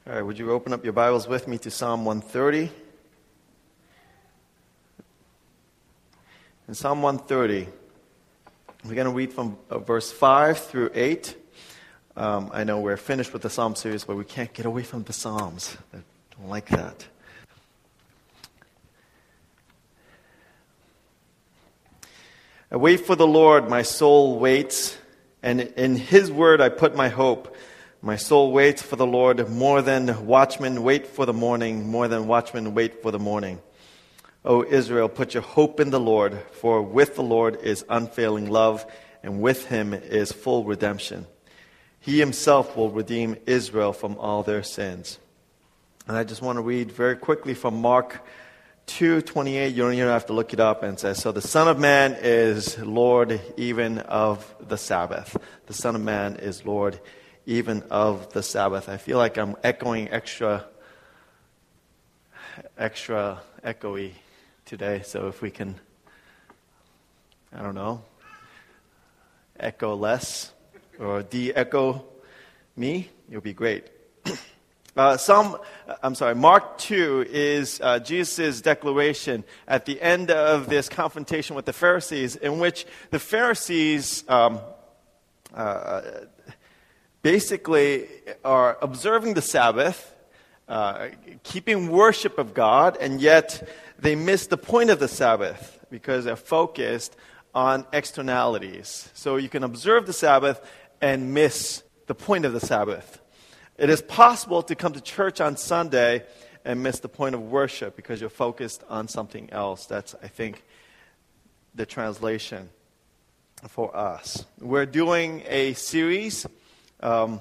All right, would you open up your Bibles with me to Psalm 130? In Psalm 130, we're going to read from verse 5 through 8. I know we're finished with the Psalm series, but we can't get away from the Psalms. I don't like that. I wait for the Lord, my soul waits, and in His word I put my hope. My soul waits for the Lord more than watchmen wait for the morning, more than watchmen wait for the morning. O Israel, put your hope in the Lord, for with the Lord is unfailing love, and with Him is full redemption. He Himself will redeem Israel from all their sins. And I just want to read very quickly from Mark 2:28. You don't even have to look it up. And it says, so the Son of Man is Lord even of the Sabbath. The Son of Man is Lord even of the Sabbath. I feel like I'm echoing extra echoey today. So if we can, I don't know, echo less or de-echo me, it would be great. Mark 2 is Jesus' declaration at the end of this confrontation with the Pharisees, in which the Pharisees basically are observing the Sabbath, keeping worship of God, and yet they miss the point of the Sabbath because they're focused on externalities. So you can observe the Sabbath and miss the point of the Sabbath. It is possible to come to church on Sunday and miss the point of worship because you're focused on something else. That's, I think, the translation for us. We're doing a series on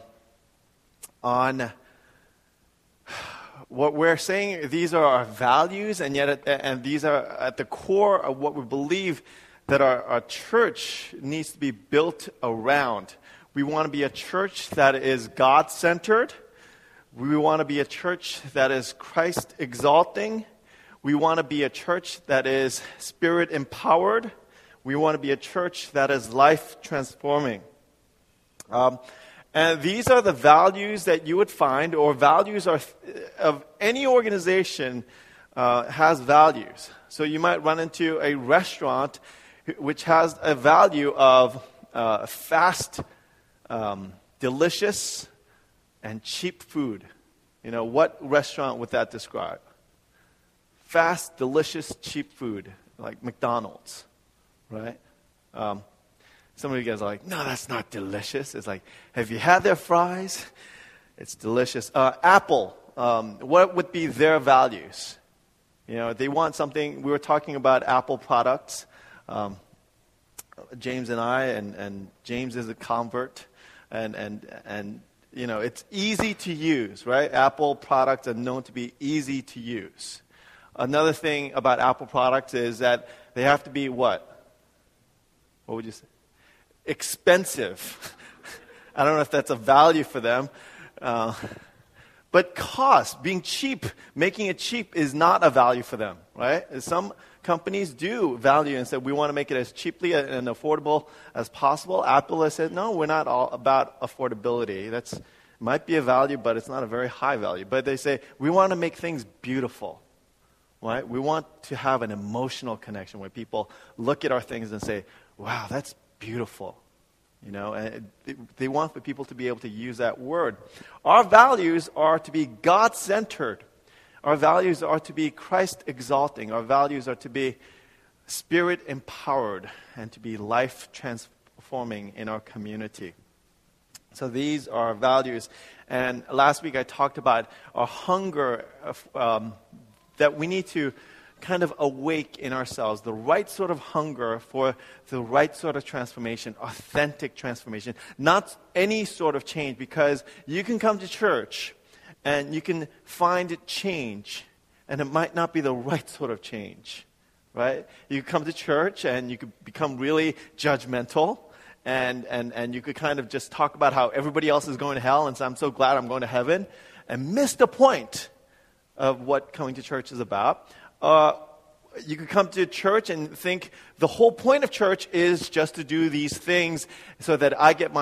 what we're saying. These are our values, and yet, and these are at the core of what we believe that our church needs to be built around. We want to be a church that is God-centered. We want to be a church that is Christ-exalting. We want to be a church that is Spirit-empowered. We want to be a church that is life-transforming. And these are the values that you would find, or values are of any organization has values. So you might run into a restaurant which has a value of fast, delicious, and cheap food. You know, what restaurant would that describe? Fast, delicious, cheap food, like McDonald's, right? Some of you guys are like, no, that's not delicious. It's like, have you had their fries? It's delicious. Apple, what would be their values? You know, they want something. We were talking about Apple products. James and I, and James is a convert, and you know, it's easy to use, right? Apple products are known to be easy to use. Another thing about Apple products is that they have to be what? What would you say? Expensive. I don't know if that's a value for them. But cost, being cheap, making it cheap is not a value for them, right? Some companies do value and say, we want to make it as cheaply and affordable as possible. Apple has said, no, we're not all about affordability. That's might be a value, but it's not a very high value. But they say, we want to make things beautiful, right? We want to have an emotional connection where people look at our things and say, wow, that's beautiful. You know, and they want for people to be able to use that word. Our values are to be God-centered. Our values are to be Christ-exalting. Our values are to be Spirit-empowered and to be life-transforming in our community. So these are our values. And last week I talked about our hunger that we need to kind of awake in ourselves, the right sort of hunger for the right sort of transformation, authentic transformation, not any sort of change, because you can come to church and you can find change, and it might not be the right sort of change, right? You come to church and you could become really judgmental, and you could kind of just talk about how everybody else is going to hell, and so I'm so glad I'm going to heaven, and miss the point of what coming to church is about. You could come to church and think the whole point of church is just to do these things so that I get my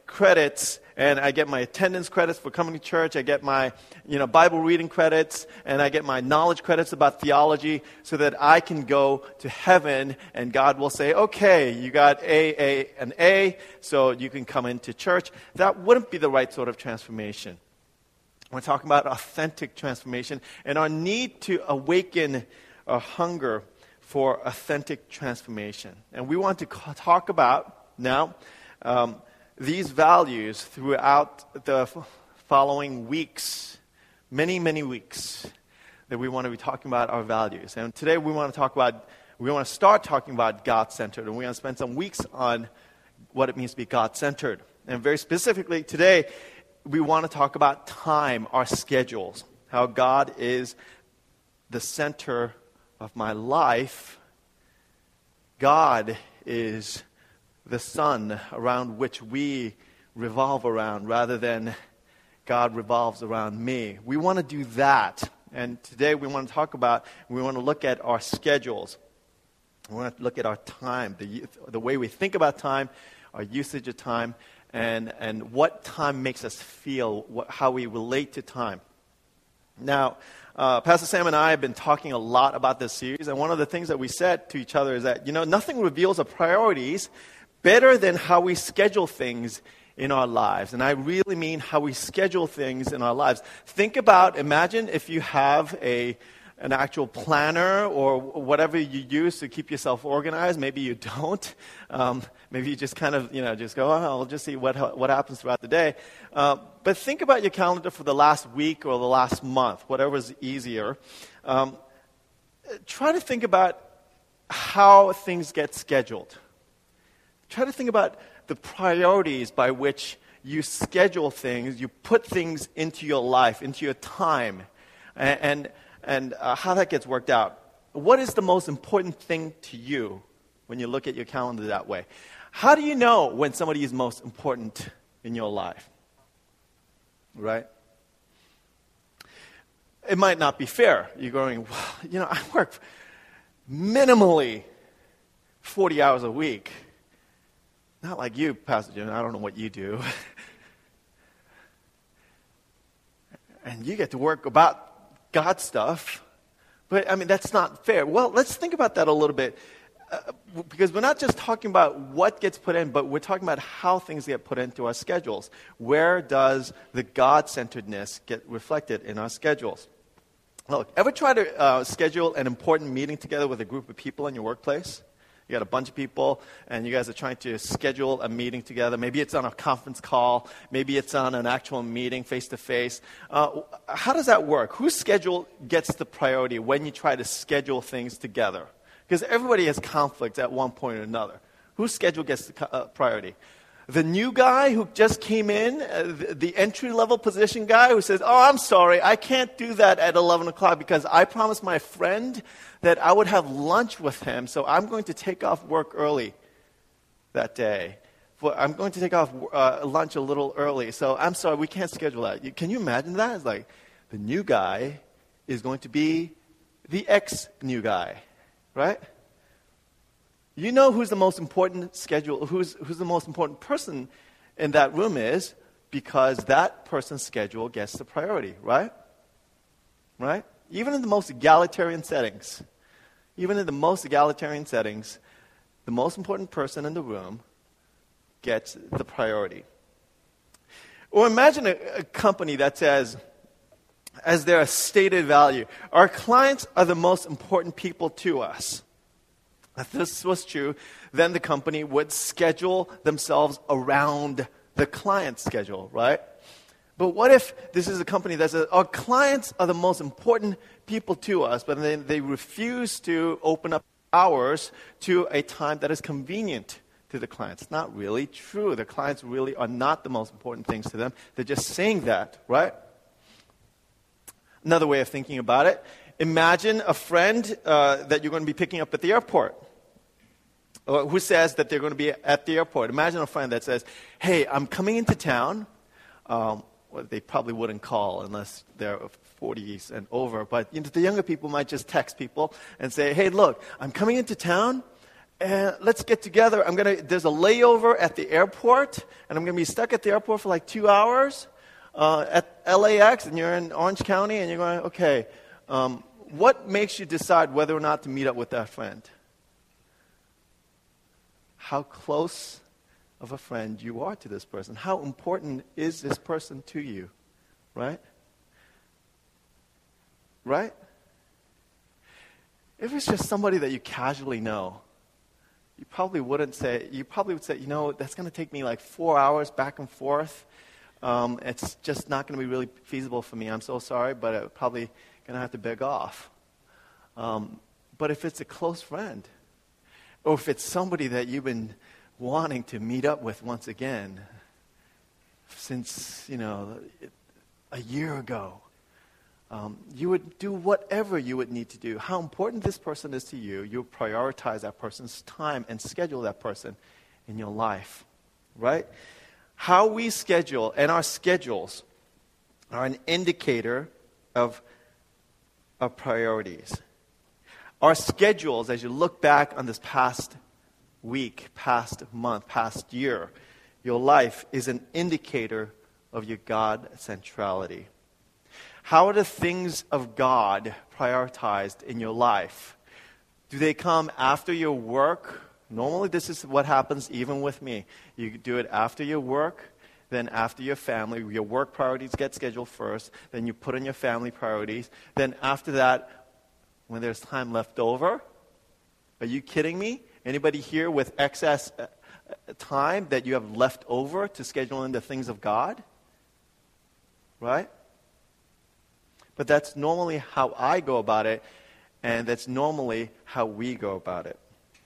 credits, and I get my attendance credits for coming to church. I get my, Bible reading credits, and I get my knowledge credits about theology so that I can go to heaven, and God will say, okay, you got an A, so you can come into church. That wouldn't be the right sort of transformation. We're talking about authentic transformation and our need to awaken a hunger for authentic transformation. And we want to talk about now these values throughout the following weeks, many weeks, that we want to be talking about our values. And today we want to start talking about God-centered, and we're going to spend some weeks on what it means to be God-centered. And very specifically today, we want to talk about time, our schedules, how God is the center of my life. God is the sun around which we revolve around rather than God revolves around me. We want to do that. And today we want to look at our schedules. We want to look at our time, the way we think about time, our usage of time, and what time makes us feel, how we relate to time. Now, Pastor Sam and I have been talking a lot about this series, and one of the things that we said to each other is that, nothing reveals our priorities better than how we schedule things in our lives. And I really mean how we schedule things in our lives. Imagine if you have an actual planner or whatever you use to keep yourself organized. Maybe you don't. Maybe you just kind of, just go, I'll just see what happens throughout the day. But think about your calendar for the last week or the last month, whatever's easier. Try to think about how things get scheduled. Try to think about the priorities by which you schedule things, you put things into your life, into your time, and how that gets worked out. What is the most important thing to you when you look at your calendar that way? How do you know when somebody is most important in your life? Right? It might not be fair. You're going, well, I work minimally 40 hours a week. Not like you, Pastor Jim. I don't know what you do. And you get to work about God stuff. But, that's not fair. Well, let's think about that a little bit. Because we're not just talking about what gets put in, but we're talking about how things get put into our schedules. Where does the God-centeredness get reflected in our schedules? Look, ever try to schedule an important meeting together with a group of people in your workplace? You got a bunch of people, and you guys are trying to schedule a meeting together. Maybe it's on a conference call. Maybe it's on an actual meeting face-to-face. How does that work? Whose schedule gets the priority when you try to schedule things together? Because everybody has conflicts at one point or another. Whose schedule gets the priority? The new guy who just came in, the entry-level position guy who says, I'm sorry, I can't do that at 11 o'clock because I promised my friend that I would have lunch with him, so I'm going to take off work early that day. I'm going to take off lunch a little early, so I'm sorry, we can't schedule that. Can you imagine that? It's like the new guy is going to be the ex-new guy, right? You know who's the most important who's the most important person in that room is because that person's schedule gets the priority, right? Right? Even in the most egalitarian settings, the most important person in the room gets the priority. Or imagine a company that says, as their stated value, our clients are the most important people to us. If this was true, then the company would schedule themselves around the client's schedule, right? But what if this is a company that says, our clients are the most important people to us, but then they refuse to open up hours to a time that is convenient to the clients? It's not really true. The clients really are not the most important things to them. They're just saying that, right? Another way of thinking about it, imagine a friend that you're going to be picking up at the airport. Who says that they're going to be at the airport. Imagine a friend that says, hey, I'm coming into town. Well, they probably wouldn't call unless they're 40s and over. But the younger people might just text people and say, hey, look, I'm coming into town, and let's get together. There's a layover at the airport, and I'm going to be stuck at the airport for like 2 hours at LAX, and you're in Orange County, and you're going, okay, what makes you decide whether or not to meet up with that friend? How close of a friend you are to this person. How important is this person to you? Right? Right? If it's just somebody that you casually know, you probably would say, that's going to take me like 4 hours back and forth. It's just not going to be really feasible for me. I'm so sorry, but I'm probably going to have to beg off. But if it's a close friend, or if it's somebody that you've been wanting to meet up with once again since, a year ago, you would do whatever you would need to do. How important this person is to you, you prioritize that person's time and schedule that person in your life, right? How we schedule and our schedules are an indicator of our priorities. Our schedules, as you look back on this past week, past month, past year, your life is an indicator of your God centrality. How are the things of God prioritized in your life? Do they come after your work? Normally this is what happens even with me. You do it after your work, then after your family. Your work priorities get scheduled first, then you put in your family priorities. Then after that, when there's time left over, are you kidding me? Anybody here with excess time that you have left over to schedule in the things of God? Right? But that's normally how I go about it, and that's normally how we go about it.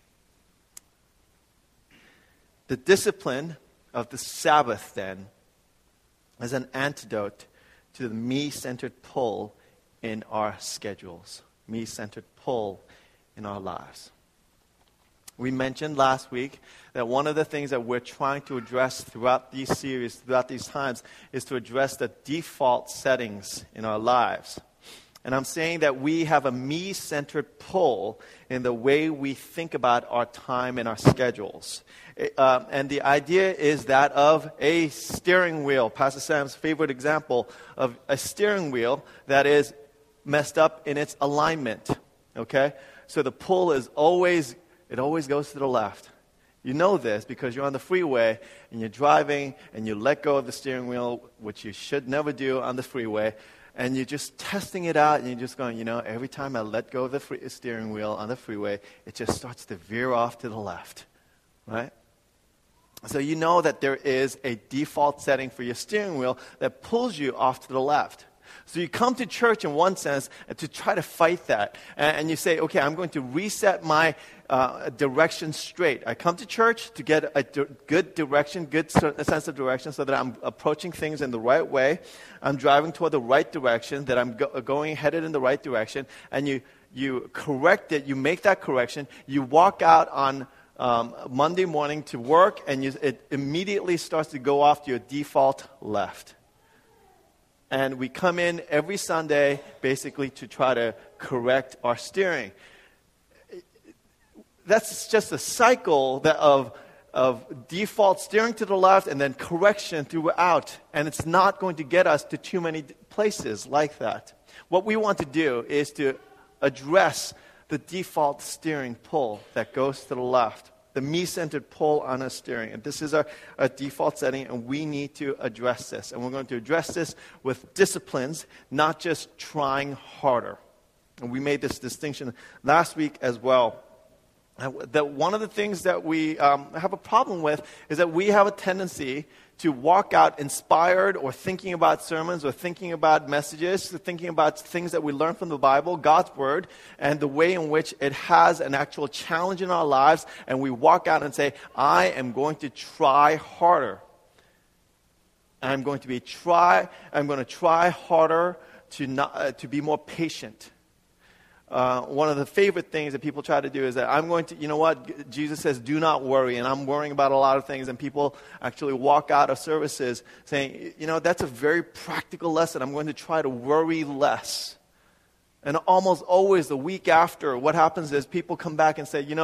The discipline of the Sabbath, then, is an antidote to the me-centered pull in our schedules, me-centered pull in our lives. We mentioned last week that one of the things that we're trying to address throughout these series, throughout these times, is to address the default settings in our lives. And I'm saying that we have a me-centered pull in the way we think about our time and our schedules. And the idea is that of a steering wheel. Pastor Sam's favorite example of a steering wheel that is messed up in its alignment. Okay? So the pull is always goes to the left. You know this because you're on the freeway and you're driving and you let go of the steering wheel, which you should never do on the freeway, and you're just testing it out and you're just going, every time I let go of the steering wheel on the freeway, it just starts to veer off to the left, right? So you know that there is a default setting for your steering wheel that pulls you off to the left. So you come to church in one sense to try to fight that. And you say, okay, I'm going to reset my direction straight. I come to church to get a good direction, good sense of direction so that I'm approaching things in the right way. I'm driving toward the right direction, that I'm headed in the right direction. And you correct it, you make that correction. You walk out on Monday morning to work and it immediately starts to go off to your default left. And we come in every Sunday basically to try to correct our steering. That's just a cycle of default steering to the left and then correction throughout. And it's not going to get us to too many places like that. What we want to do is to address the default steering pull that goes to the left. The me-centered pull on our steering. And this is our default setting, and we need to address this. And we're going to address this with disciplines, not just trying harder. And we made this distinction last week as well. That one of the things that we have a problem with is that we have a tendency to walk out inspired or thinking about sermons or thinking about messages, thinking about things that we learn from the Bible, God's Word, and the way in which it has an actual challenge in our lives, and we walk out and say, I am going to try harder. I'm going to try harder to be more patient. One of the favorite things that people try to do is that I'm going to, Jesus says, do not worry, and I'm worrying about a lot of things, and people actually walk out of services saying, that's a very practical lesson. I'm going to try to worry less. And almost always the week after, what happens is people come back and say,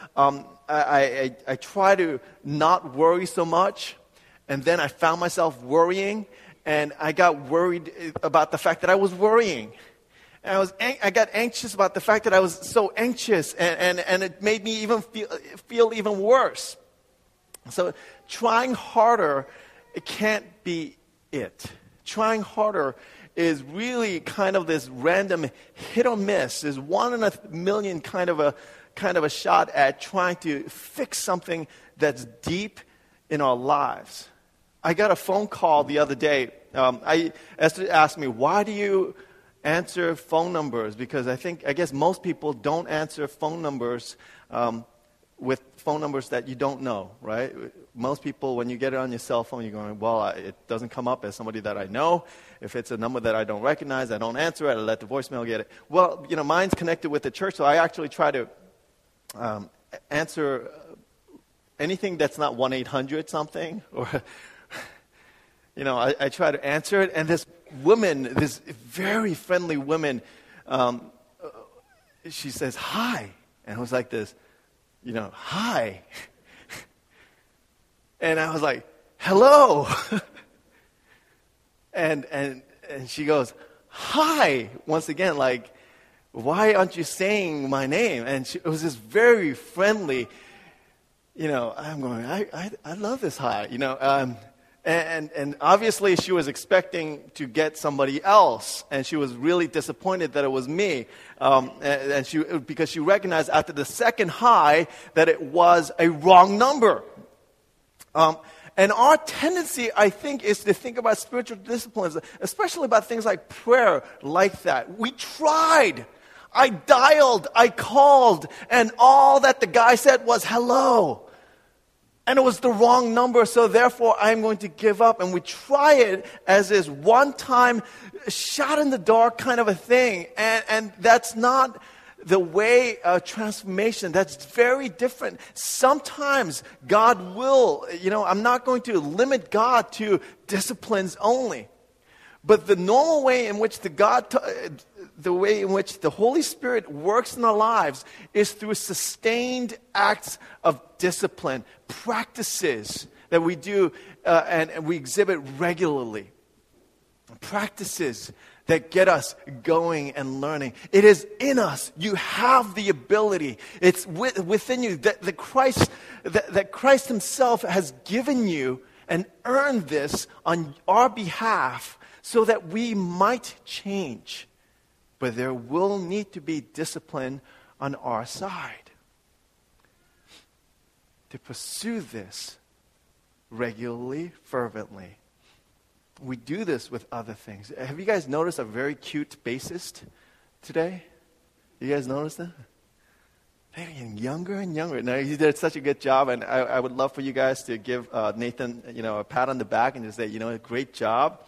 I try to not worry so much, and then I found myself worrying, and I got worried about the fact that I was worrying. And I got anxious about the fact that I was so anxious, and it made me even feel even worse. So trying harder, it can't be it. Trying harder is really kind of this random hit or miss, is 1 in a million kind of a shot at trying to fix something that's deep in our lives. I got a phone call the other day. Esther asked me, why do you answer phone numbers? Because I guess most people don't answer phone numbers with phone numbers that you don't know, right? Most people, when you get it on your cell phone, you're going, well, it doesn't come up as somebody that I know. If it's a number that I don't recognize, I don't answer it. I let the voicemail get it. Well, mine's connected with the church, so I actually try to answer anything that's not 1-800 something, or, I try to answer it. And this woman, this very friendly woman, she says, hi. And it was like this, hi. And I was like, hello. And she goes, hi. Once again, like, why aren't you saying my name? And it was just very friendly. I'm going, I love this hi. And obviously she was expecting to get somebody else, and she was really disappointed that it was me. Because she recognized after the second hi that it was a wrong number. And our tendency, I think, is to think about spiritual disciplines, especially about things like prayer, like that. We tried. I dialed, I called, and all that the guy said was hello. And it was the wrong number, so therefore I'm going to give up. And we try it as this one-time shot in the dark kind of a thing. And that's not the way of transformation. That's very different. Sometimes God will, I'm not going to limit God to disciplines only. But the normal way in which the way in which the Holy Spirit works in our lives is through sustained acts of discipline, practices that we do and we exhibit regularly. Practices that get us going and learning. It is in us. You have the ability. It's within you that Christ himself has given you and earned this on our behalf so that we might change. But there will need to be discipline on our side to pursue this regularly, fervently. We do this with other things. Have you guys noticed a very cute bassist today? You guys noticed that? They're getting younger and younger. Now, he did such a good job, and I would love for you guys to give Nathan, a pat on the back and just say, great job.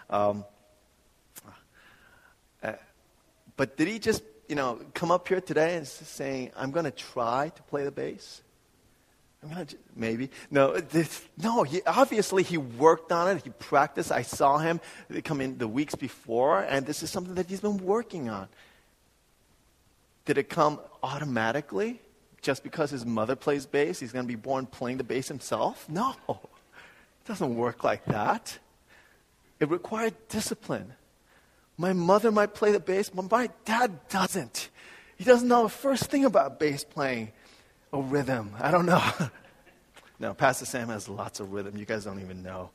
But did he just, come up here today and saying, I'm going to try to play the bass? Maybe. No, obviously he worked on it. He practiced. I saw him come in the weeks before, and this is something that he's been working on. Did it come automatically? Just because his mother plays bass, he's going to be born playing the bass himself? No. It doesn't work like that. It required discipline. My mother might play the bass, but my dad doesn't. He doesn't know the first thing about bass playing or rhythm. I don't know. No, Pastor Sam has lots of rhythm. You guys don't even know.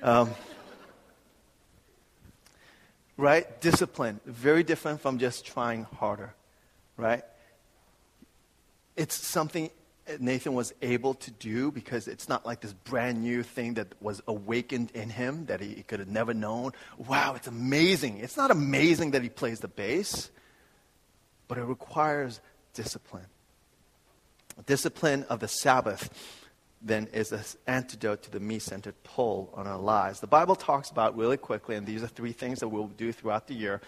Right? Discipline. Very different from just trying harder. Right? It's something Nathan was able to do because it's not like this brand new thing that was awakened in him that he could have never known. Wow, it's amazing. It's not amazing that he plays the bass, but it requires discipline. Discipline of the Sabbath then is an antidote to the me-centered pull on our lives. The Bible talks about really quickly, and these are 3 things that we'll do throughout the year,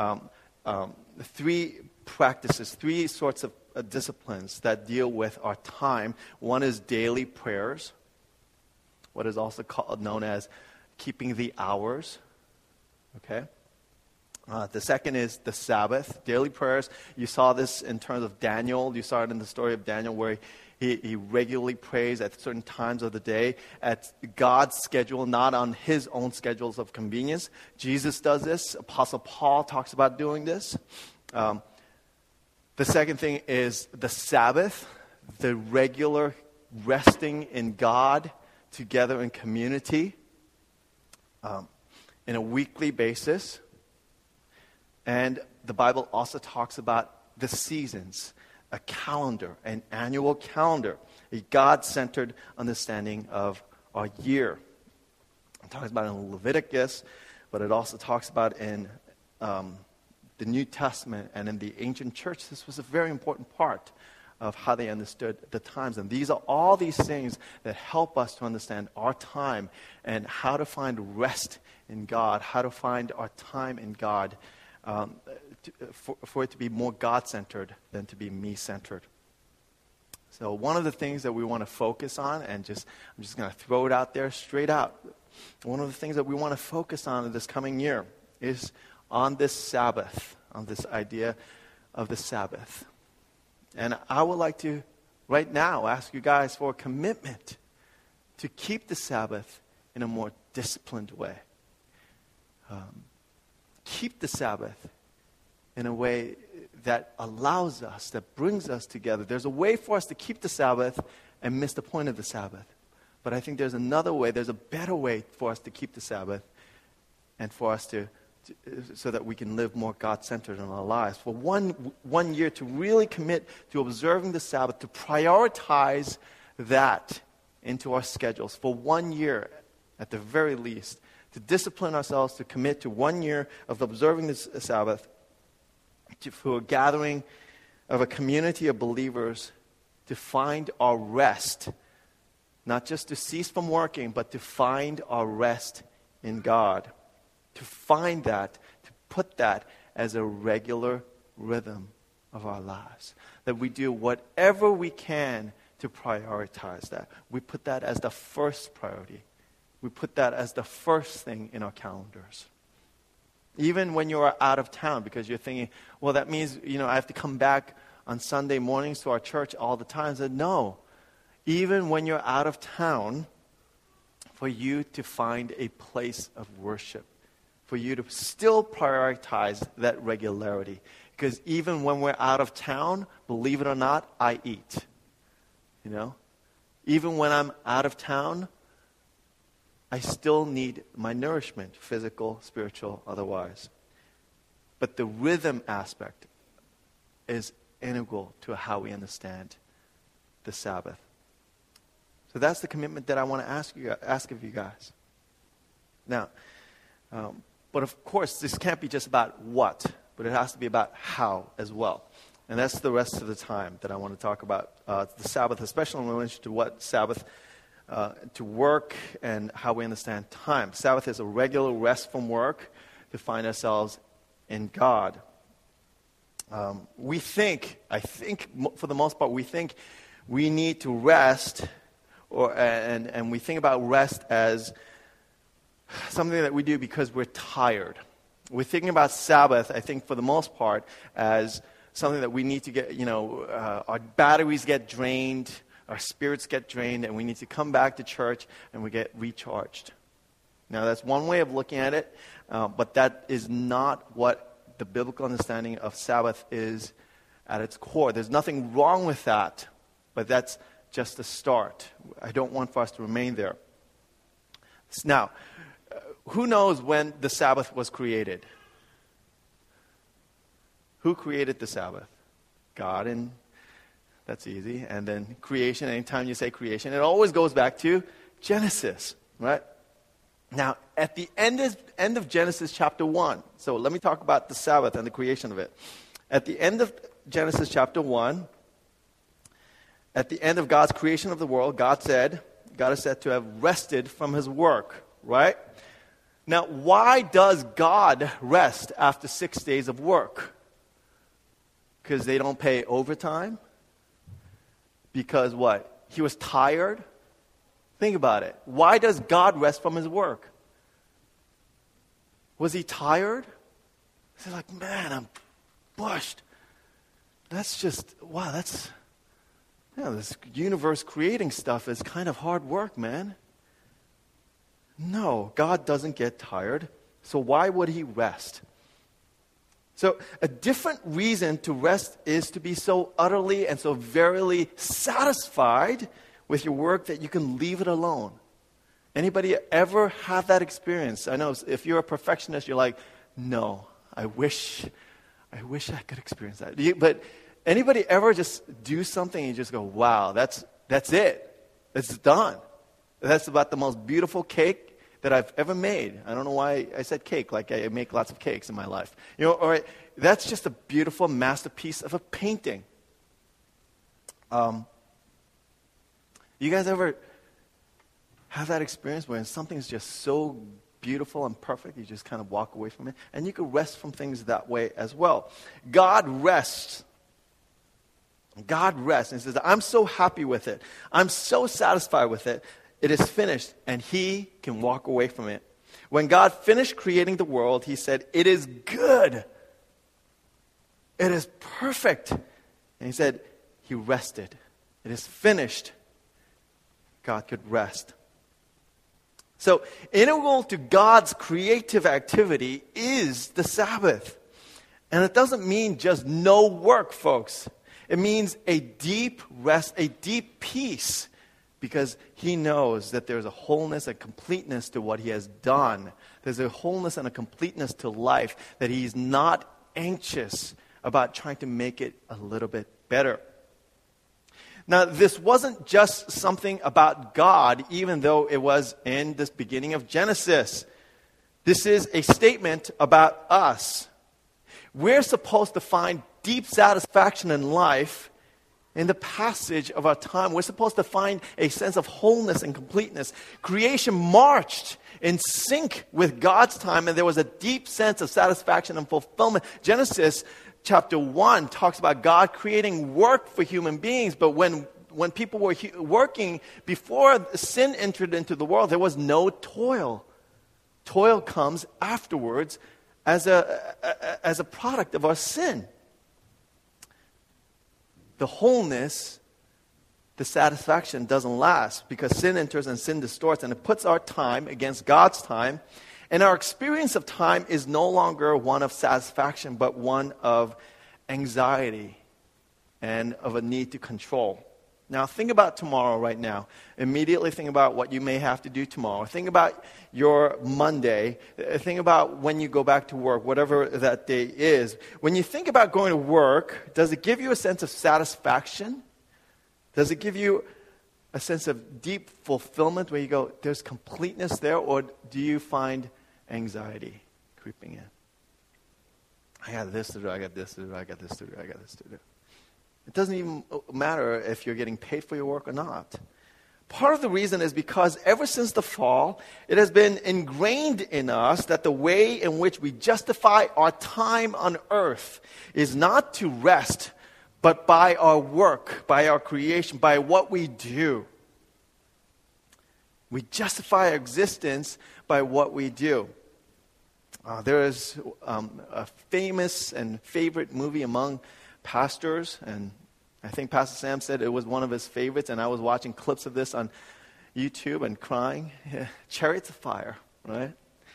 3 practices, 3 sorts of disciplines that deal with our time. One is daily prayers, what is also known as keeping the hours. Okay? The second is the Sabbath, daily prayers. You saw this in terms of Daniel. You saw it in the story of Daniel where he regularly prays at certain times of the day at God's schedule, not on his own schedules of convenience. Jesus does this. Apostle Paul talks about doing this. The second thing is the Sabbath, the regular resting in God together in community in a weekly basis. And the Bible also talks about the seasons, a calendar, an annual calendar, a God-centered understanding of our year. It talks about it in Leviticus, but it also talks about in the New Testament and in the ancient church. This was a very important part of how they understood the times. And these are all these things that help us to understand our time and how to find rest in God, how to find our time in God, for it to be more God-centered than to be me-centered. So one of the things that we want to focus on, and I'm just going to throw it out there straight out. One of the things that we want to focus on in this coming year is on this Sabbath, on this idea of the Sabbath. And I would like to, right now, ask you guys for a commitment to keep the Sabbath in a more disciplined way. Keep the Sabbath in a way that allows us, that brings us together. There's a way for us to keep the Sabbath and miss the point of the Sabbath. But I think there's another way, there's a better way for us to keep the Sabbath and for us so that we can live more God-centered in our lives. For one year to really commit to observing the Sabbath, to prioritize that into our schedules. For 1 year, at the very least, to discipline ourselves, to commit to 1 year of observing the Sabbath, for a gathering of a community of believers to find our rest, not just to cease from working, but to find our rest in God. To find that, to put that as a regular rhythm of our lives. That we do whatever we can to prioritize that. We put that as the first priority. We put that as the first thing in our calendars. Even when you're out of town, because you're thinking, well, that means, I have to come back on Sunday mornings to our church all the time. I said, no. Even when you're out of town, for you to find a place of worship, for you to still prioritize that regularity. Because even when we're out of town, believe it or not, I eat. Even when I'm out of town, I still need my nourishment, physical, spiritual, otherwise. But the rhythm aspect is integral to how we understand the Sabbath. So that's the commitment that I want to ask of you guys. Now, but of course, this can't be just about what, but it has to be about how as well. And that's the rest of the time that I want to talk about the Sabbath, especially in relation to what Sabbath, to work and how we understand time. Sabbath is a regular rest from work to find ourselves in God. I think for the most part, we think we need to rest, and we think about rest as something that we do because we're tired. We're thinking about Sabbath, I think, for the most part, as something that we need to get, our batteries get drained, our spirits get drained, and we need to come back to church and we get recharged. Now, that's one way of looking at it, but that is not what the biblical understanding of Sabbath is at its core. There's nothing wrong with that, but that's just a start. I don't want for us to remain there. Now, who knows when the Sabbath was created? Who created the Sabbath? God, and that's easy. And then creation, anytime you say creation, it always goes back to Genesis, right? Now, at the end of Genesis chapter 1, so let me talk about the Sabbath and the creation of it. At the end of Genesis chapter 1, at the end of God's creation of the world, God is said to have rested from his work, right? Now, why does God rest after 6 days of work? Because they don't pay overtime? Because what? He was tired? Think about it. Why does God rest from his work? Was he tired? They're like, man, I'm bushed. That's just, wow, this universe creating stuff is kind of hard work, man. No, God doesn't get tired. So why would he rest? So a different reason to rest is to be so utterly and so verily satisfied with your work that you can leave it alone. Anybody ever have that experience? I know if you're a perfectionist, you're like, no, I wish I could experience that. But anybody ever just do something and you just go, wow, that's it. It's done. That's about the most beautiful cake that I've ever made. I don't know why I said cake, like I make lots of cakes in my life. Or that's just a beautiful masterpiece of a painting. You guys ever have that experience where something's just so beautiful and perfect, you just kind of walk away from it? And you can rest from things that way as well. God rests. God rests and says, I'm so happy with it. I'm so satisfied with it. It is finished, and he can walk away from it. When God finished creating the world, he said, it is good. It is perfect. And he said, he rested. It is finished. God could rest. So, integral to God's creative activity is the Sabbath. And it doesn't mean just no work, folks. It means a deep rest, a deep peace, because he knows that there's a wholeness and completeness to what he has done. There's a wholeness and a completeness to life that he's not anxious about trying to make it a little bit better. Now, this wasn't just something about God, even though it was in this beginning of Genesis. This is a statement about us. We're supposed to find deep satisfaction in life in the passage of our time. We're supposed to find a sense of wholeness and completeness. Creation marched in sync with God's time, and there was a deep sense of satisfaction and fulfillment. Genesis chapter 1 talks about God creating work for human beings, but when people were working before sin entered into the world, there was no toil. Toil comes afterwards as a product of our sin. The wholeness, the satisfaction doesn't last because sin enters and sin distorts, and it puts our time against God's time. And our experience of time is no longer one of satisfaction, but one of anxiety and of a need to control. Now, think about tomorrow right now. Immediately think about what you may have to do tomorrow. Think about your Monday. Think about when you go back to work, whatever that day is. When you think about going to work, does it give you a sense of satisfaction? Does it give you a sense of deep fulfillment where you go, there's completeness there? Or do you find anxiety creeping in? I got this to do, I got this to do, I got this to do, I got this to do. It doesn't even matter if you're getting paid for your work or not. Part of the reason is because ever since the fall, it has been ingrained in us that the way in which we justify our time on earth is not to rest, but by our work, by our creation, by what we do. We justify our existence by what we do. There is a famous and favorite movie among pastors, and I think Pastor Sam said it was one of his favorites, and I was watching clips of this on YouTube and crying. Chariots of Fire, right?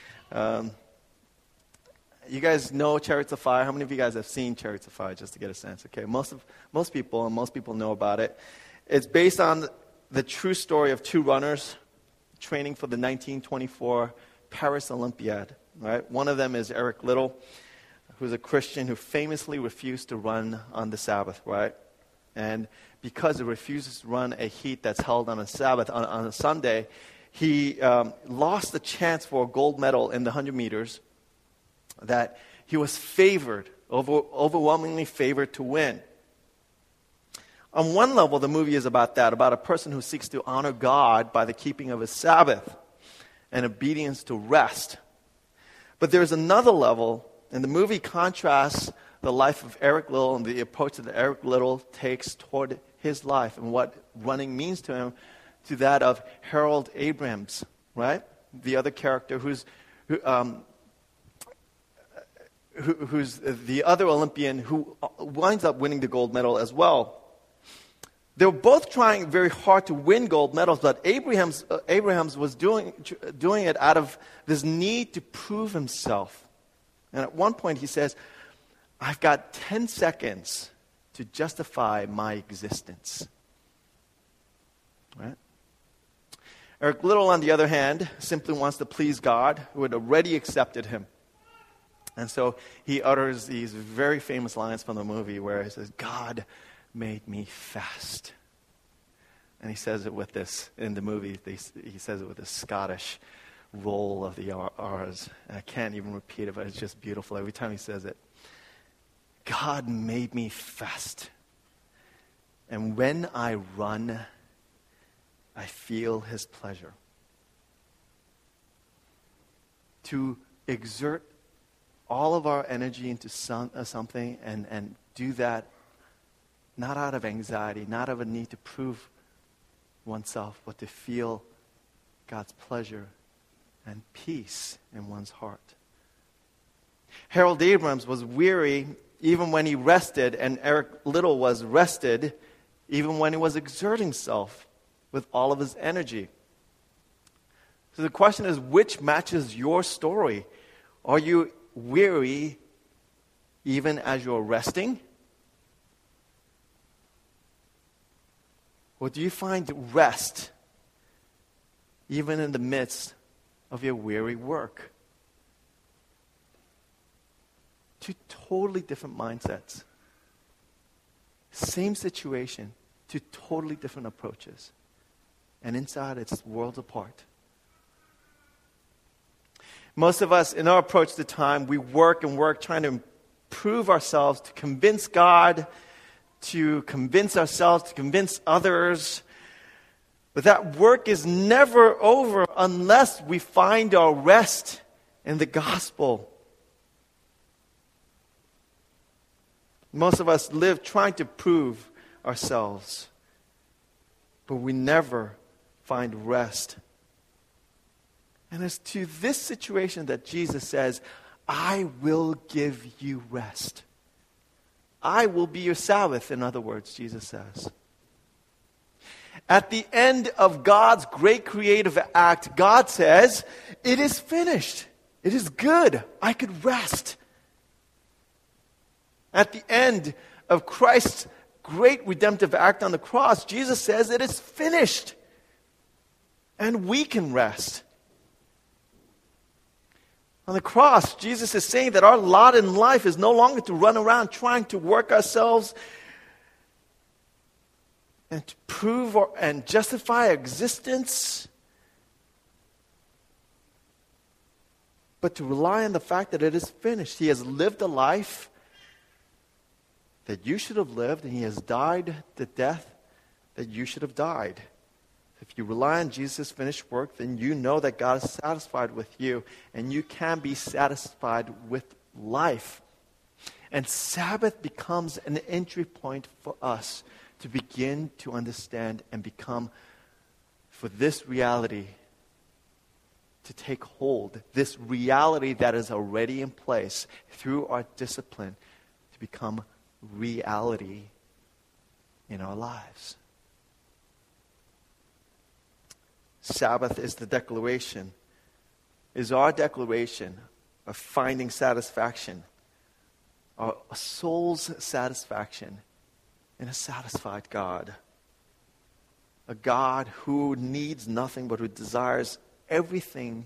You guys know Chariots of Fire? How many of you guys have seen Chariots of Fire, just to get a sense? Okay, most people know about it. It's based on the true story of two runners training for the 1924 Paris Olympiad, right? One of them is Eric Liddell, who's a Christian who famously refused to run on the Sabbath, right? And because he refuses to run a heat that's held on a Sabbath, on a Sunday, he lost the chance for a gold medal in the 100 meters that he was favored, overwhelmingly favored to win. On one level, the movie is about that, about a person who seeks to honor God by the keeping of his Sabbath and obedience to rest. But there's another level, and the movie contrasts the life of Eric Liddell and the approach that Eric Liddell takes toward his life and what running means to him, to that of Harold Abrams, right? The other character who who's the other Olympian who winds up winning the gold medal as well. They were both trying very hard to win gold medals, but Abraham's was doing it out of this need to prove himself. And at one point he says, I've got 10 seconds to justify my existence. Right? Eric Liddell, on the other hand, simply wants to please God, who had already accepted him. And so he utters these very famous lines from the movie where he says, God made me fast. And he says it with this, in the movie, he says it with this Scottish roll of the R's. And I can't even repeat it, but it's just beautiful every time he says it. God made me fast. And when I run, I feel his pleasure. To exert all of our energy into something and do that not out of anxiety, not out of a need to prove oneself, but to feel God's pleasure and peace in one's heart. Harold Abrams was weary even when he rested, and Eric Liddell was rested even when he was exerting himself with all of his energy. So the question is, which matches your story? Are you weary even as you're resting? Or do you find rest even in the midst of your weary work? Two totally different mindsets. Same situation, two totally different approaches. And inside, it's worlds apart. Most of us, in our approach to time, we work and work trying to improve ourselves, to convince God, to convince ourselves, to convince others. But that work is never over unless we find our rest in the gospel. Most of us live trying to prove ourselves, but we never find rest. And it's to this situation that Jesus says, I will give you rest. I will be your Sabbath, in other words, Jesus says. At the end of God's great creative act, God says, it is finished. It is good. I could rest. At the end of Christ's great redemptive act on the cross, Jesus says, it is finished. And we can rest. On the cross, Jesus is saying that our lot in life is no longer to run around trying to work ourselves and to prove and justify our existence, but to rely on the fact that it is finished. He has lived a life that you should have lived, and he has died the death that you should have died. If you rely on Jesus' finished work, then you know that God is satisfied with you, and you can be satisfied with life. And Sabbath becomes an entry point for us to begin to understand and become, for this reality to take hold, this reality that is already in place through our discipline to become reality in our lives. Sabbath is the declaration, is our declaration of finding satisfaction, our soul's satisfaction in a satisfied God. A God who needs nothing but who desires everything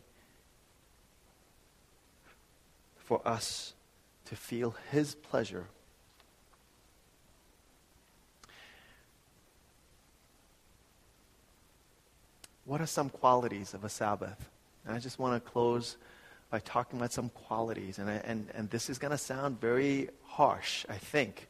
for us to feel his pleasure. What are some qualities of a Sabbath? And I just want to close by talking about some qualities. And this is going to sound very harsh, I think.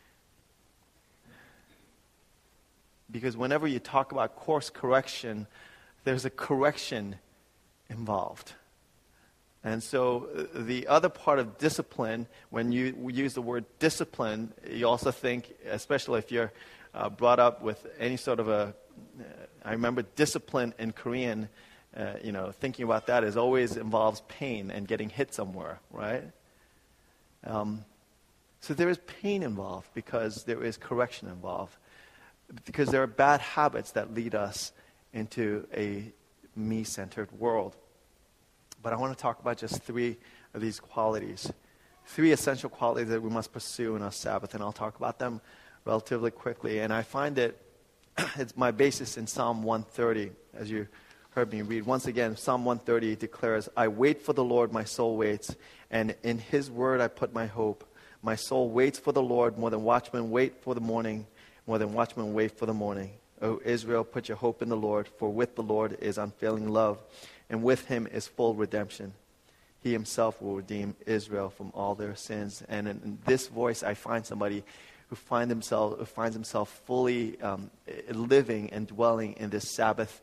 Because whenever you talk about course correction, there's a correction involved. And so the other part of discipline, when you use the word discipline, you also think, especially if you're brought up with any sort of I remember discipline in Korean, thinking about that always involves pain and getting hit somewhere, right? So there is pain involved because there is correction involved. Because there are bad habits that lead us into a me-centered world. But I want to talk about just 3 of these qualities. 3 essential qualities that we must pursue in our Sabbath, and I'll talk about them relatively quickly. And I find it, it's my basis in Psalm 130, as you heard me read. Once again, Psalm 130 declares, I wait for the Lord, my soul waits, and in his word I put my hope. My soul waits for the Lord more than watchmen wait for the morning, more than watchmen wait for the morning. O Israel, put your hope in the Lord, for with the Lord is unfailing love, and with him is full redemption. He himself will redeem Israel from all their sins. And in this voice, I find somebody who finds himself fully living and dwelling in this Sabbath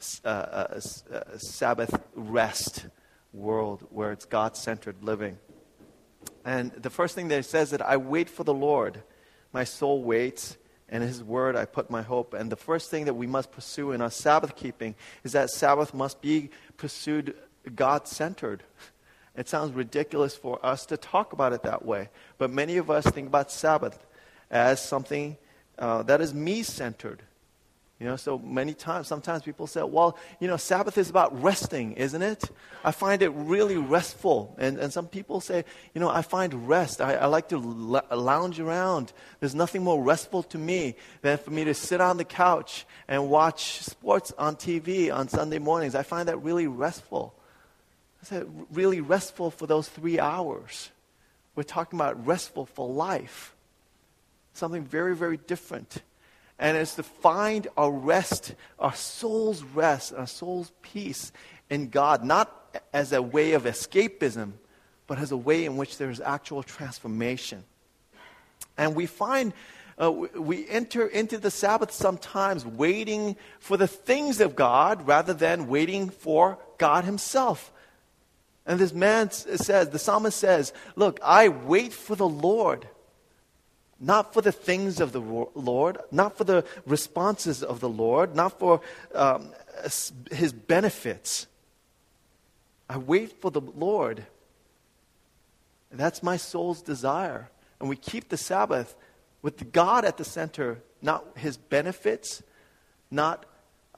rest world where it's God-centered living. And the first thing that it says that I wait for the Lord. My soul waits, and in his word I put my hope. And the first thing that we must pursue in our Sabbath keeping is that Sabbath must be pursued God-centered. It sounds ridiculous for us to talk about it that way. But many of us think about Sabbath as something that is me-centered. So sometimes people say, well, Sabbath is about resting, isn't it? I find it really restful. And some people say, I find rest. I like to lounge around. There's nothing more restful to me than for me to sit on the couch and watch sports on TV on Sunday mornings. I find that really restful. I said, really restful for those 3 hours. We're talking about restful for life. Something very, very different. And it's to find our rest, our soul's rest, our soul's peace in God, not as a way of escapism, but as a way in which there is actual transformation. And we find, we enter into the Sabbath sometimes waiting for the things of God rather than waiting for God himself. And this man says, the psalmist says, look, I wait for the Lord. Not for the things of the Lord, not for the responses of the Lord, not for his benefits. I wait for the Lord. And that's my soul's desire. And we keep the Sabbath with God at the center, not his benefits, not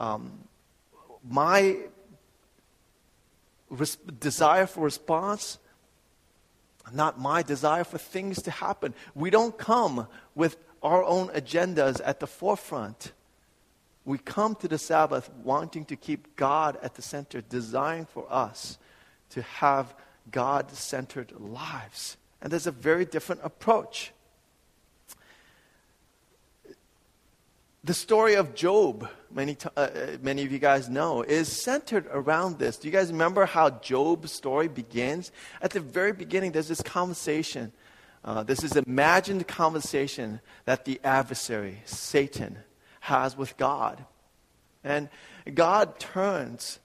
my desire for response, not my desire for things to happen. We don't come with our own agendas at the forefront. We come to the Sabbath wanting to keep God at the center, desiring for us to have God-centered lives. And there's a very different approach. The story of Job, many of you guys know, is centered around this. Do you guys remember how Job's story begins? At the very beginning, there's this conversation. This is imagined conversation that the adversary, Satan, has with God. And God turns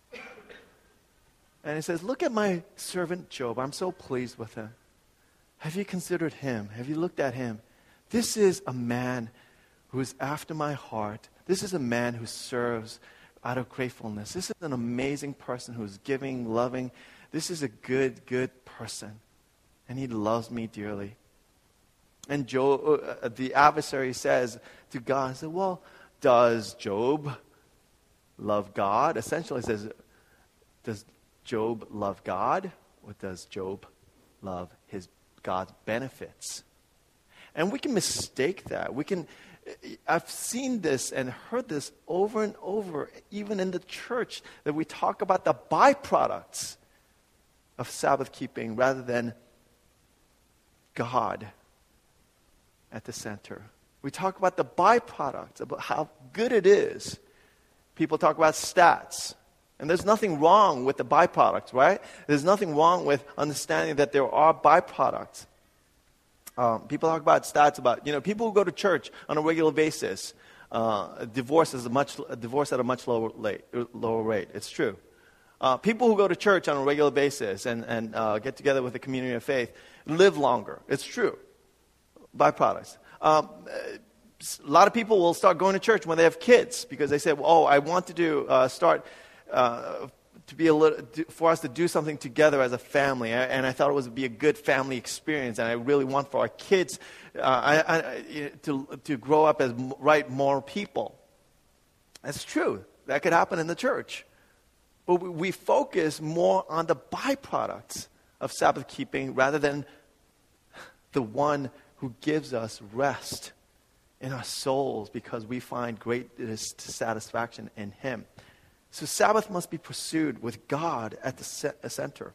and he says, look at my servant Job. I'm so pleased with him. Have you considered him? Have you looked at him? This is a man who is after my heart. This is a man who serves out of gratefulness. This is an amazing person who's giving, loving. This is a good, good person. And he loves me dearly. And Job, the adversary says to God, well, does Job love God? Essentially says, does Job love God? Or does Job love God's benefits? And we can mistake that. I've seen this and heard this over and over, even in the church, that we talk about the byproducts of Sabbath keeping rather than God at the center. We talk about the byproducts, about how good it is. People talk about stats. And there's nothing wrong with the byproducts, right? There's nothing wrong with understanding that there are byproducts. People talk about stats about, people who go to church on a regular basis, divorce at a much lower rate. It's true. People who go to church on a regular basis and get together with a community of faith live longer. It's true. Byproducts. A lot of people will start going to church when they have kids because they say, I want to start for us to do something together as a family, and I thought it would be a good family experience, and I really want for our kids to grow up as right moral people. That's true. That could happen in the church. But we focus more on the byproducts of Sabbath keeping rather than the one who gives us rest in our souls because we find great satisfaction in Him. So Sabbath must be pursued with God at the center.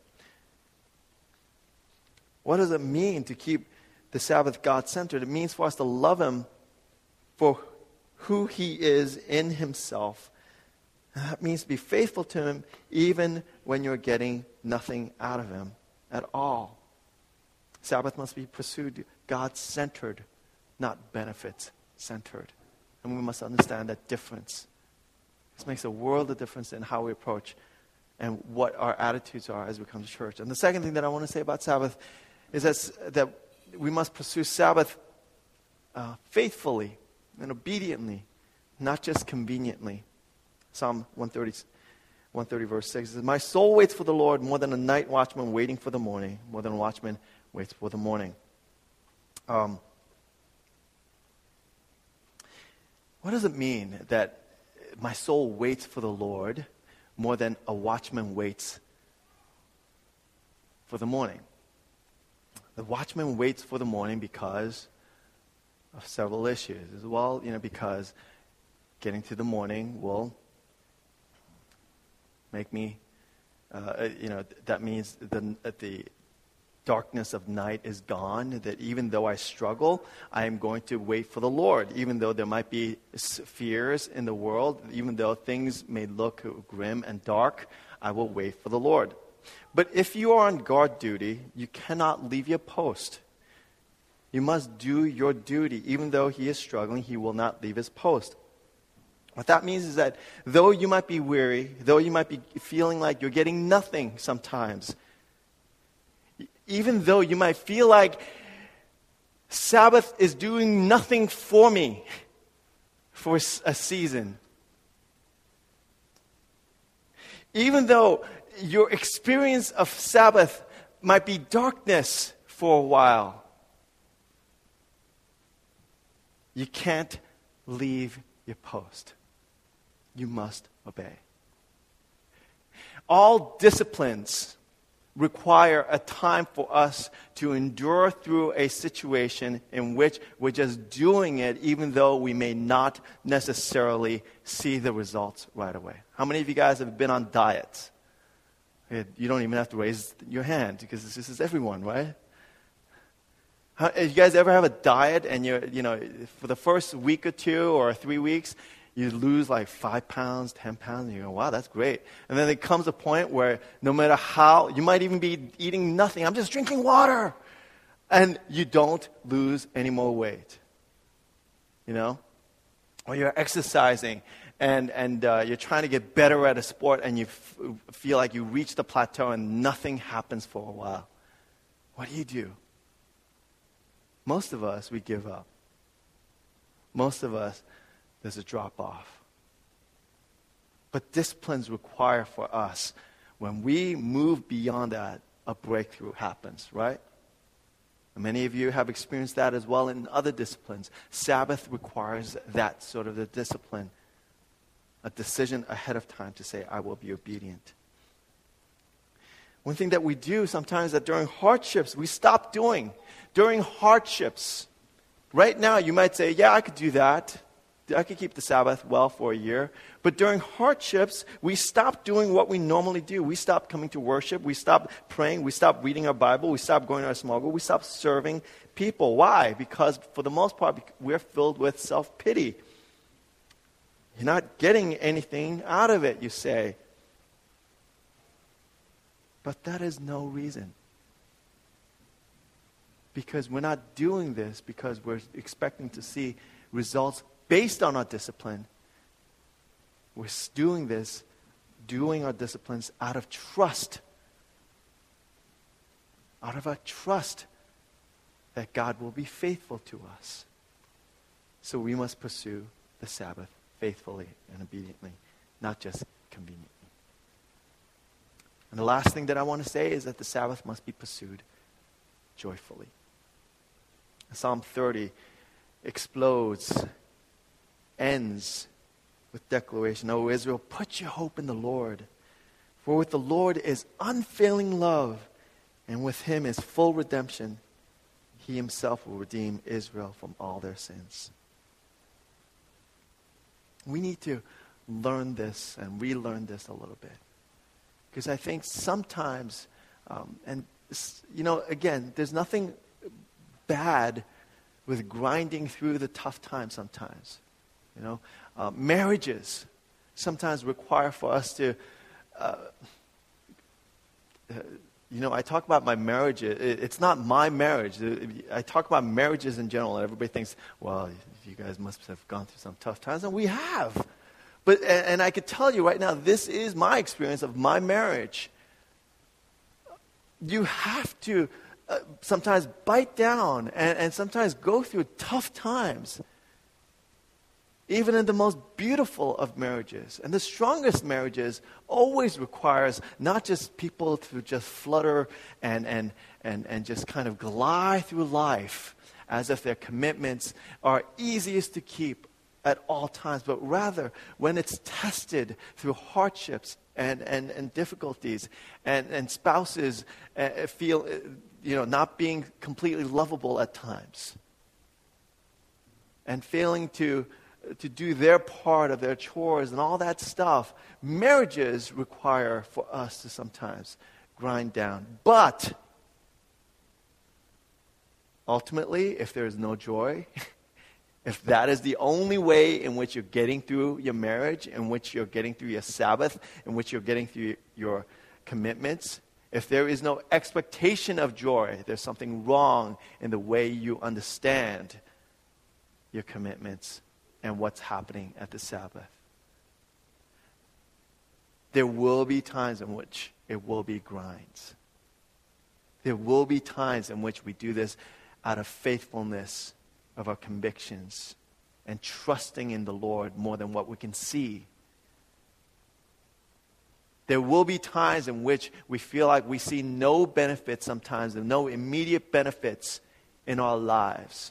What does it mean to keep the Sabbath God-centered? It means for us to love Him for who He is in Himself. And that means to be faithful to Him even when you're getting nothing out of Him at all. Sabbath must be pursued God-centered, not benefit-centered. And we must understand that difference. This makes a world of difference in how we approach and what our attitudes are as we come to church. And the second thing that I want to say about Sabbath is that we must pursue Sabbath faithfully and obediently, not just conveniently. Psalm 130 verse 6 says, "My soul waits for the Lord more than a night watchman waiting for the morning, more than a watchman waits for the morning." What does it mean that my soul waits for the Lord more than a watchman waits for the morning? The watchman waits for the morning because of several issues. As well, because getting to the morning will make me, that means the darkness of night is gone, that even though I struggle, I am going to wait for the Lord. Even though there might be fears in the world, even though things may look grim and dark, I will wait for the Lord. But if you are on guard duty, you cannot leave your post. You must do your duty. Even though he is struggling, he will not leave his post. What that means is that though you might be weary, though you might be feeling like you're getting nothing sometimes, even though you might feel like Sabbath is doing nothing for me for a season, even though your experience of Sabbath might be darkness for a while, you can't leave your post. You must obey. All disciplines require a time for us to endure through a situation in which we're just doing it even though we may not necessarily see the results right away. How many of you guys have been on diets? You don't even have to raise your hand because this is everyone, right? You guys ever have a diet and for the first week or 2 or 3 weeks, you lose like 5 pounds, 10 pounds, and you go, wow, that's great. And then there comes a point where no matter how, you might even be eating nothing. I'm just drinking water. And you don't lose any more weight. Or you're exercising and you're trying to get better at a sport and you feel like you reach the plateau and nothing happens for a while. What do? Most of us, we give up. Most of us, there's a drop off. But disciplines require for us, when we move beyond that, a breakthrough happens, right? And many of you have experienced that as well in other disciplines. Sabbath requires that sort of a discipline, a decision ahead of time to say, I will be obedient. One thing that we do sometimes that during hardships, we stop doing. During hardships, right now you might say, yeah, I could do that. I could keep the Sabbath well for a year. But during hardships, we stop doing what we normally do. We stop coming to worship. We stop praying. We stop reading our Bible. We stop going to our small group. We stop serving people. Why? Because for the most part, we're filled with self-pity. You're not getting anything out of it, you say. But that is no reason. Because we're not doing this because we're expecting to see results based on our discipline. We're doing our disciplines out of trust. Out of our trust that God will be faithful to us. So we must pursue the Sabbath faithfully and obediently, not just conveniently. And the last thing that I want to say is that the Sabbath must be pursued joyfully. Psalm 30 ends with declaration, O Israel, put your hope in the Lord. For with the Lord is unfailing love, and with him is full redemption. He himself will redeem Israel from all their sins. We need to learn this and relearn this a little bit. Because I think sometimes, again, there's nothing bad with grinding through the tough times sometimes. Marriages sometimes require for us to, I talk about my marriage. It's not my marriage. I talk about marriages in general, and everybody thinks, well, you guys must have gone through some tough times, and we have. But and I could tell you right now, this is my experience of my marriage. You have to sometimes bite down and sometimes go through tough times. Even in the most beautiful of marriages. And the strongest marriages always requires not just people to just flutter and just kind of glide through life as if their commitments are easiest to keep at all times, but rather when it's tested through hardships and difficulties and spouses feel not being completely lovable at times and failing to do their part of their chores and all that stuff. Marriages require for us to sometimes grind down. But ultimately, if there is no joy, if that is the only way in which you're getting through your marriage, in which you're getting through your Sabbath, in which you're getting through your commitments, if there is no expectation of joy, there's something wrong in the way you understand your commitments and what's happening at the Sabbath. There will be times in which it will be grinds. There will be times in which we do this out of faithfulness of our convictions and trusting in the Lord more than what we can see. There will be times in which we feel like we see no benefits sometimes and no immediate benefits in our lives.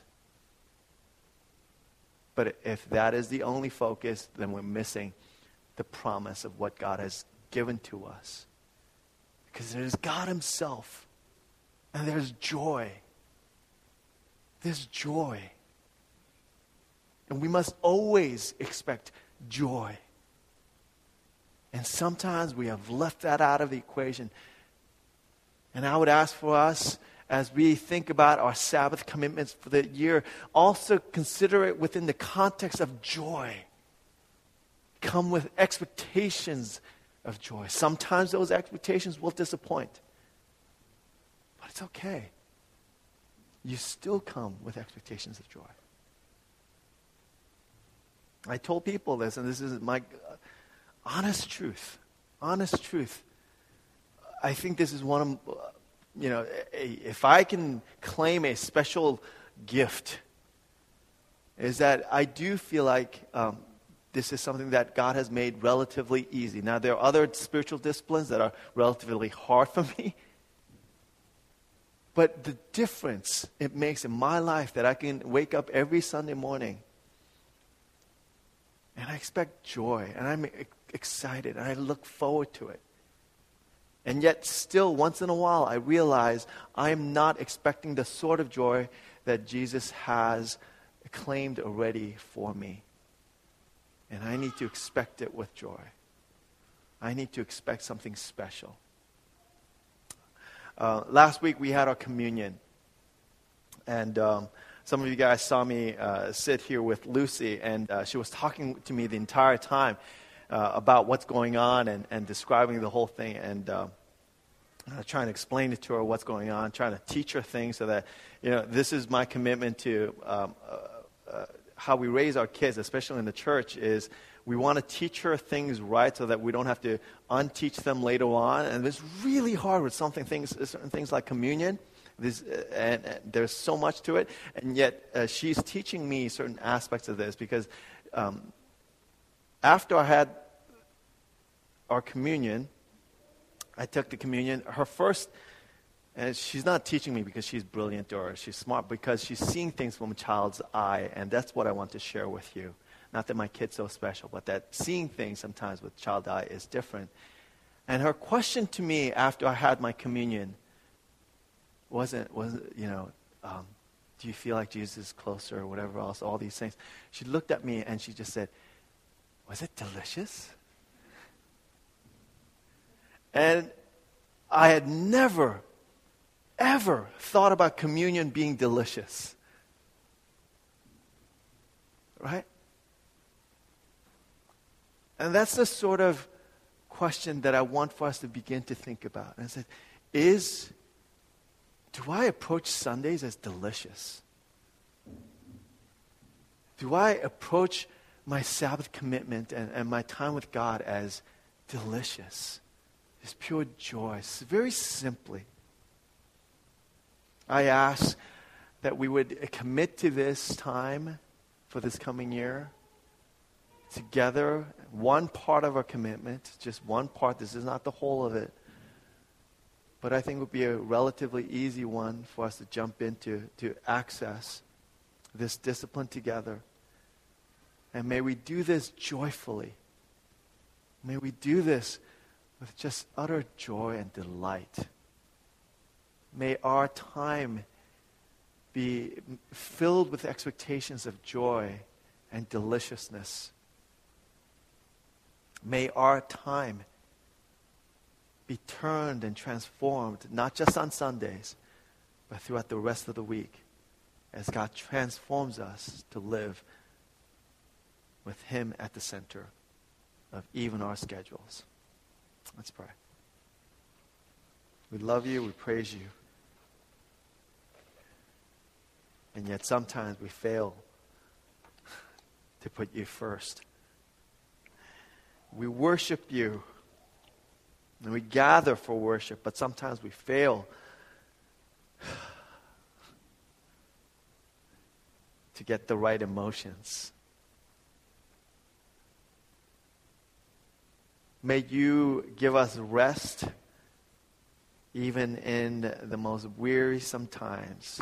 But if that is the only focus, then we're missing the promise of what God has given to us. Because there's God himself. And there's joy. There's joy. And we must always expect joy. And sometimes we have left that out of the equation. And I would ask for us, as we think about our Sabbath commitments for the year, also consider it within the context of joy. Come with expectations of joy. Sometimes those expectations will disappoint. But it's okay. You still come with expectations of joy. I told people this, and this is my honest truth. Honest truth. I think this is one of... if I can claim a special gift, is that I do feel like this is something that God has made relatively easy. Now, there are other spiritual disciplines that are relatively hard for me. But the difference it makes in my life that I can wake up every Sunday morning and I expect joy and I'm excited and I look forward to it. And yet still, once in a while, I realize I'm not expecting the sort of joy that Jesus has claimed already for me. And I need to expect it with joy. I need to expect something special. Last week, we had our communion. And some of you guys saw me sit here with Lucy, and she was talking to me the entire time about what's going on and describing the whole thing and trying to explain it to her what's going on, trying to teach her things so that, this is my commitment to how we raise our kids, especially in the church, is we want to teach her things right so that we don't have to unteach them later on. And it's really hard with certain things like communion. And there's so much to it. And yet she's teaching me certain aspects of this because after I had our communion, I took the communion. Her first, and she's not teaching me because she's brilliant or she's smart, because she's seeing things from a child's eye, and that's what I want to share with you. Not that my kid's so special, but that seeing things sometimes with child eye is different. And her question to me after I had my communion wasn't do you feel like Jesus is closer or whatever else, all these things. She looked at me and she just said, was it delicious? And I had never, ever thought about communion being delicious. Right? And that's the sort of question that I want for us to begin to think about. And I said, do I approach Sundays as delicious? Do I approach my Sabbath commitment and my time with God as delicious? It's pure joy. It's very simply. I ask that we would commit to this time for this coming year together. One part of our commitment, just one part. This is not the whole of it. But I think it would be a relatively easy one for us to jump into, to access this discipline together. And may we do this joyfully. May we do this with just utter joy and delight. May our time be filled with expectations of joy and deliciousness. May our time be turned and transformed, not just on Sundays, but throughout the rest of the week, as God transforms us to live with Him at the center of even our schedules. Let's pray. We love you, we praise you. And yet sometimes we fail to put you first. We worship you. And we gather for worship, but sometimes we fail to get the right emotions. May you give us rest even in the most wearisome times.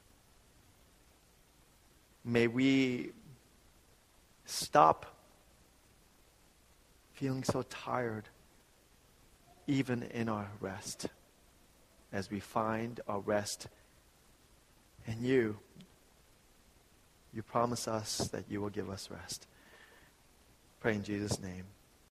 May we stop feeling so tired even in our rest, as we find our rest in you. You promise us that you will give us rest. Pray in Jesus' name.